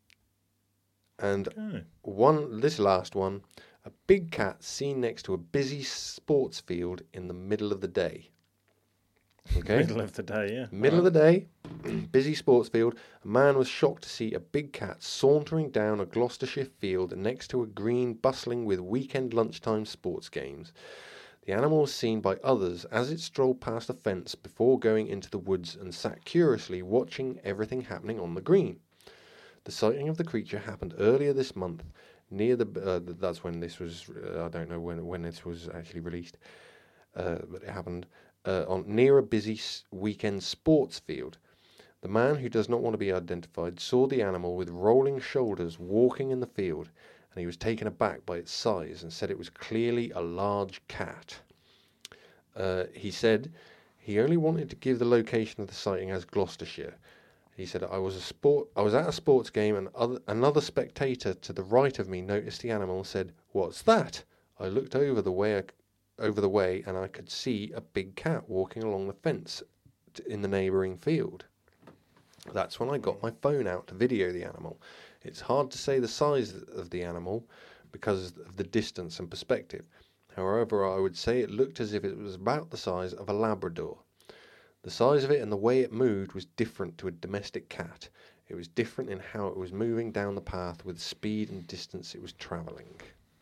and Okay. one, this last one, a big cat seen next to a busy sports field in the middle of the day. Okay. Middle of the day, yeah. Middle of the day, busy sports field. A man was shocked to see a big cat sauntering down a Gloucestershire field next to a green bustling with weekend lunchtime sports games. The animal was seen by others as it strolled past the fence before going into the woods and sat curiously watching everything happening on the green. The sighting of the creature happened earlier this month near the. Uh, that's when this was. Uh, I don't know when when this was actually released, uh, but it happened. Uh, on near a busy s- weekend sports field. The man, who does not want to be identified, saw the animal with rolling shoulders walking in the field, and he was taken aback by its size and said it was clearly a large cat. Uh, he said he only wanted to give the location of the sighting as Gloucestershire. He said, I was a sport. I was at a sports game, and other, another spectator to the right of me noticed the animal and said, "What's that?" I looked over the way I, over the way, and I could see a big cat walking along the fence t- in the neighbouring field. That's when I got my phone out to video the animal. It's hard to say the size of the animal because of the distance and perspective. However, I would say it looked as if it was about the size of a Labrador. The size of it and the way it moved was different to a domestic cat. It was different in how it was moving down the path with the speed and distance it was travelling.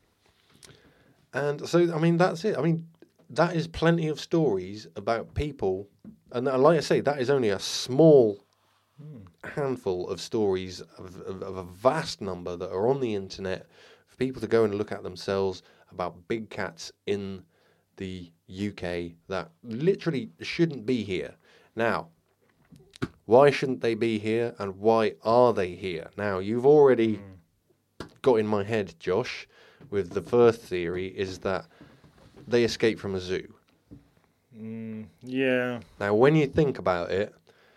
And so, I mean, that's it. I mean, that is plenty of stories about people. And like I say, that is only a small handful of stories of, of, of a vast number that are on the internet for people to go and look at themselves about big cats in the U K that literally shouldn't be here. Now, why shouldn't they be here and why are they here? Now, you've already mm. got in my head, Josh, with the first theory is that they escaped from a zoo. Mm, yeah. Now, when you think about it,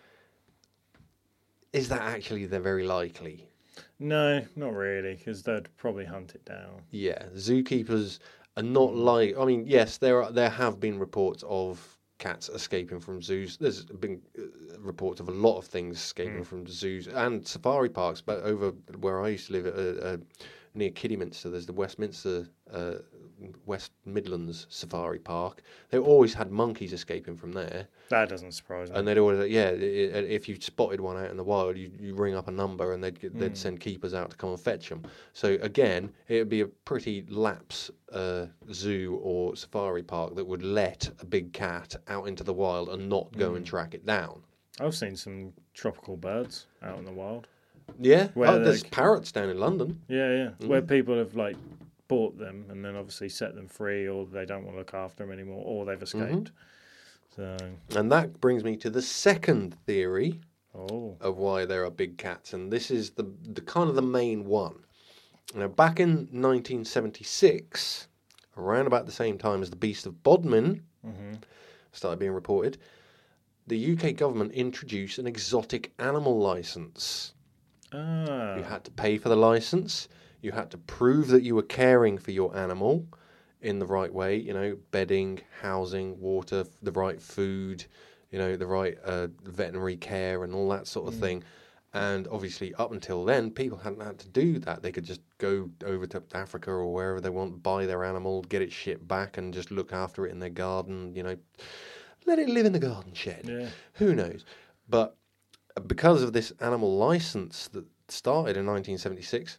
is that actually the very likely? No, not really, because they'd probably hunt it down. Yeah, zookeepers are not like. I mean, yes, there are, there have been reports of cats escaping from zoos. There's been uh, reports of a lot of things escaping mm. from zoos and safari parks. But over where I used to live, at, uh, uh, near Kidderminster, there's the Westminster, uh, West Midlands Safari Park. They always had monkeys escaping from there. That doesn't surprise me. And they'd always, yeah, it, if you spotted one out in the wild, you, you ring up a number and they'd they'd mm. send keepers out to come and fetch them. So again, it would be a pretty lapse uh, zoo or safari park that would let a big cat out into the wild and not go mm. and track it down. I've seen some tropical birds out in the wild. Yeah, Where oh, there's like, parrots down in London. Yeah, yeah, mm. where people have like bought them and then obviously set them free, or they don't want to look after them anymore, or they've escaped. Mm-hmm. So, and that brings me to the second theory oh. of why there are big cats, and this is the the kind of the main one. Now, back in nineteen seventy-six, around about the same time as the Beast of Bodmin mm-hmm. started being reported, the U K government introduced an exotic animal licence. Ah. You had to pay for the licence. You had to prove that you were caring for your animal in the right way, you know, bedding, housing, water, the right food, you know, the right uh, veterinary care and all that sort of mm. thing. And obviously, up until then, people hadn't had to do that. They could just go over to Africa or wherever they want, buy their animal, get it shipped back and just look after it in their garden, you know, let it live in the garden shed. Yeah. Who knows? But because of this animal licence that started in nineteen seventy-six,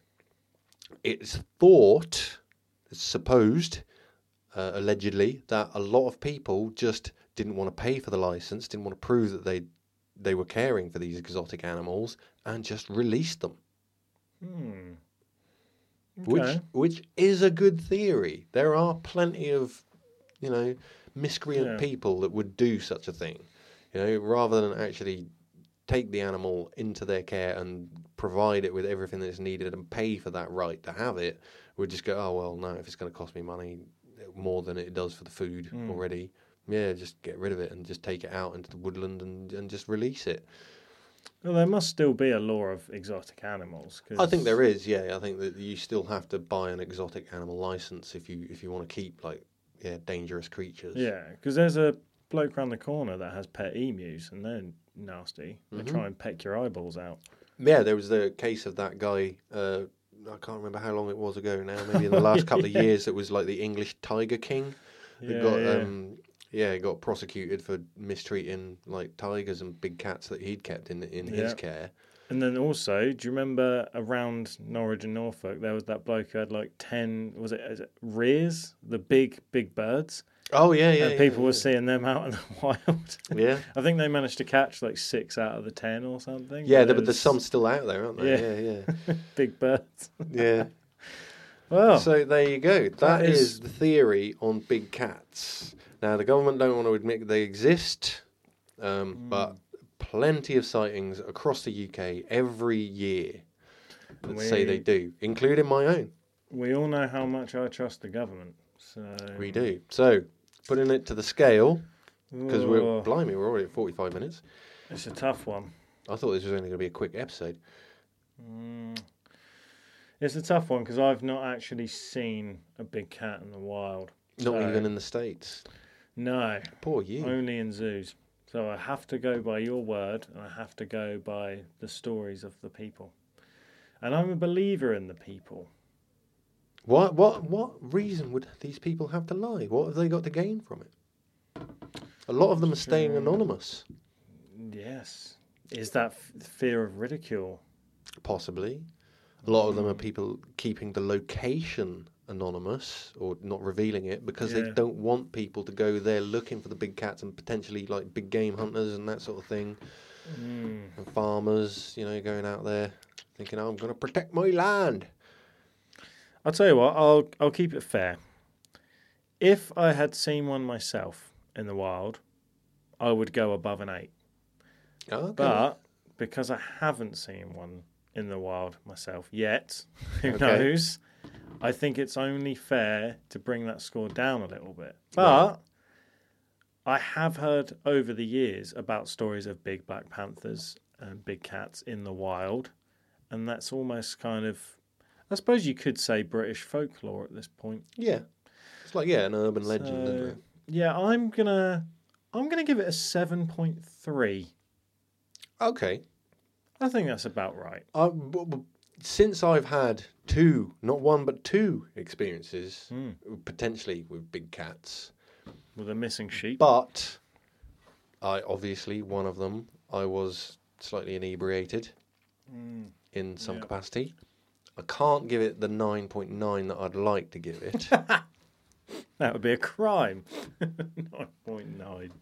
it's thought, it's supposed, uh, allegedly, that a lot of people just didn't want to pay for the licence, didn't want to prove that they they were caring for these exotic animals, and just released them. Hmm. Okay. Which which is a good theory. There are plenty of, you know, miscreant yeah. people that would do such a thing, you know, rather than actually take the animal into their care and provide it with everything that's needed and pay for that right to have it, would just go, oh, well, no, if it's going to cost me money more than it does for the food mm. already, yeah, just get rid of it and just take it out into the woodland and, and just release it. Well, there must still be a law of exotic animals. Cause... I think there is, yeah. I think that you still have to buy an exotic animal licence if you if you want to keep, like, yeah, dangerous creatures. Yeah, because there's a bloke around the corner that has pet emus, and they're nasty. They mm-hmm. try and peck your eyeballs out. Yeah, there was the case of that guy, uh, I can't remember how long it was ago now, maybe in the last couple of years, it was like the English Tiger King. Yeah, got, yeah. Um, yeah, got prosecuted for mistreating like tigers and big cats that he'd kept in in yeah. his care. And then also, do you remember around Norwich and Norfolk, there was that bloke who had like ten, was it, is it rears, the big, big birds? Oh, yeah, yeah. And people yeah, were yeah. seeing them out in the wild. Yeah. I think they managed to catch like six out of the ten or something. Yeah, but, but was... there's some still out there, aren't there? Yeah, yeah. yeah. Big birds. Yeah. Well. So there you go. that, that is... is the theory on big cats. Now, the government don't want to admit they exist, um, mm. but plenty of sightings across the U K every year that we... say they do, including my own. We all know how much I trust the government. So we do. So, putting it to the scale, because we're, blimey, we're already at forty-five minutes. It's a tough one. I thought this was only going to be a quick episode. Mm. It's a tough one because I've not actually seen a big cat in the wild. Not So- even in the States. No, Poor you. only in zoos. So I have to go by your word, and I have to go by the stories of the people. And I'm a believer in the people. What what what reason would these people have to lie? What have they got to gain from it? A lot of them are staying anonymous. Yes. Is that f- fear of ridicule? Possibly. A lot of them are people keeping the location anonymous or not revealing it because they Yeah. don't want people to go there looking for the big cats and potentially like big game hunters and that sort of thing. Mm. And farmers, you know, going out there thinking, oh, I'm going to protect my land. I'll tell you what, I'll I'll keep it fair. If I had seen one myself in the wild, I would go above an eight. Okay. But because I haven't seen one in the wild myself yet, who Okay. knows? I think it's only fair to bring that score down a little bit. But I have heard over the years about stories of big black panthers and big cats in the wild, and that's almost kind of, I suppose you could say, British folklore at this point. Yeah. It's like, yeah, an urban legend, So, isn't it? yeah, I'm gonna I'm gonna give it a seven point three. Okay. I think that's about right. Uh, b- b- since I've had two, not one, but two experiences, Mm. potentially with big cats, With a missing sheep. but I obviously, one of them, I was slightly inebriated in some Yeah. capacity. I can't give it the nine point nine that I'd like to give it. That would be a crime. nine point nine.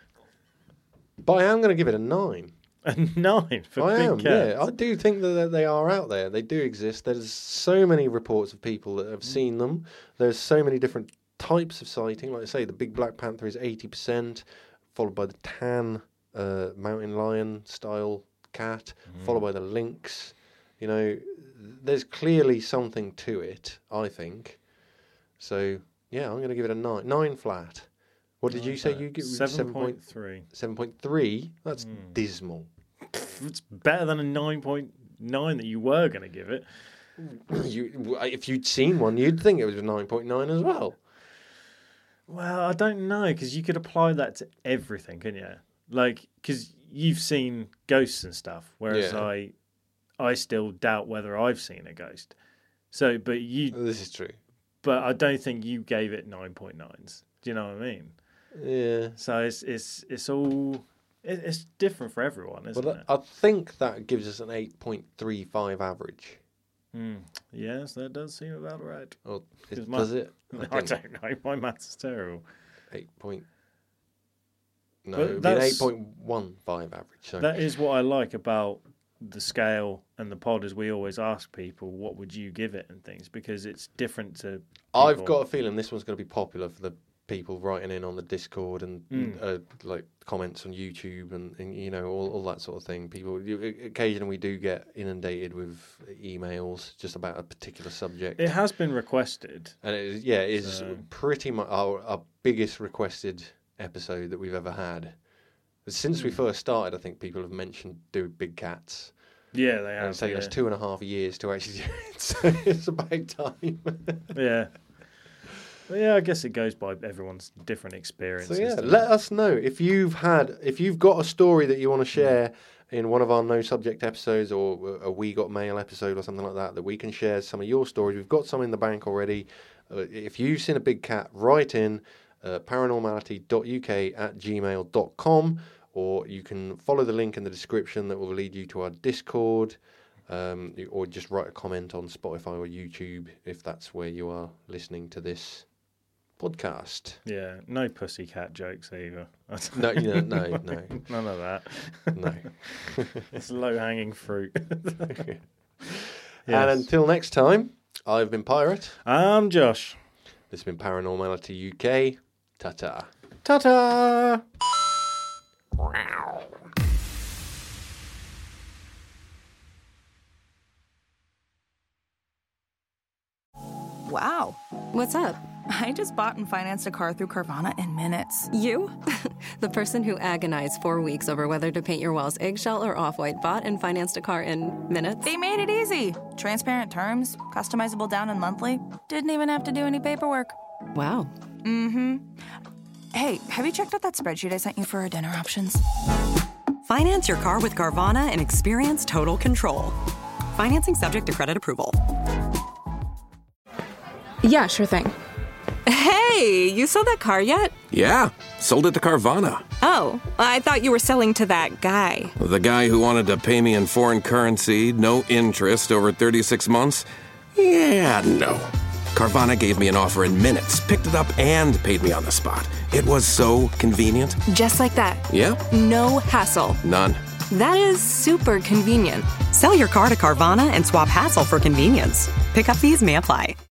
But I am going to give it a nine. A nine for I big am, cats. yeah. I do think that they are out there. They do exist. There's so many reports of people that have seen them. There's so many different types of sighting. Like I say, the big black panther is eighty percent, followed by the tan uh, mountain lion style cat, followed by the lynx. You know, there's clearly something to it, I think. So, yeah, I'm going to give it a nine. Nine flat. What did you say you give? Seven point three. seven point three? That's dismal. It's better than a nine point nine that you were going to give it. You, if you'd seen one, you'd think it was a nine point nine as well. Well, I don't know, because you could apply that to everything, couldn't you? Like, because you've seen ghosts and stuff, whereas Yeah. I, I still doubt whether I've seen a ghost. So, but you, This is true. but I don't think you gave it nine point nines. Do you know what I mean? Yeah. So it's it's it's all it, it's different for everyone, isn't Well, it? I think that gives us an eight point three five average. Mm. Yes, that does seem about right. Or is, 'Cause my- does it? I don't know. My maths is terrible. Eight point. No, But it'd be an that's- eight point one five average. So. That is what I like about the scale and the pod, is we always ask people, what would you give it and things, because it's different to I've people. got a feeling this one's going to be popular for the people writing in on the Discord and Mm. uh, like comments on YouTube and, and you know all, all that sort of thing. People you, occasionally we do get inundated with emails just about a particular subject. It has been requested. And it is, yeah, it is So- pretty much our, our biggest requested episode that we've ever had. Since we first started, I think people have mentioned do big cats. Yeah, they And have. it's taken yeah. us two and a half years to actually do it, so it's about time. Yeah. But yeah, I guess it goes by everyone's different So experiences. yeah, doesn't let it? us know if you've had, if you've got a story that you want to share in one of our no subject episodes or a We Got Mail episode or something like that, that we can share some of your stories. We've got some in the bank already. Uh, if you've seen a big cat, write in uh, paranormality dot U K at gmail dot com, or you can follow the link in the description that will lead you to our Discord, um, you- or just write a comment on Spotify or YouTube if that's where you are listening to this podcast. Yeah, no pussycat jokes either. No, you know, no, no, None of that. no. It's low hanging fruit. And Yes. until next time, I've been Pirate. I'm Josh. This has been Paranormality U K. Ta-ta. Ta ta! Wow. What's up? I just bought and financed a car through Carvana in minutes. You? The person who agonized four weeks over whether to paint your walls eggshell or off-white bought and financed a car in minutes? They made it easy. Transparent terms, customizable down and monthly. Didn't even have to do any paperwork. Wow. Mm-hmm. Hey, have you checked out that spreadsheet I sent you for our dinner options? Finance your car with Carvana and experience total control. Financing subject to credit approval. Yeah, sure thing. Hey, you sold that car yet? Yeah, sold it to Carvana. Oh, I thought you were selling to that guy. The guy who wanted to pay me in foreign currency, no interest, over thirty-six months? Yeah, no. Carvana gave me an offer in minutes, picked it up, and paid me on the spot. It was so convenient. Just like that. Yeah? No hassle. None. That is super convenient. Sell your car to Carvana and swap hassle for convenience. Pickup fees may apply.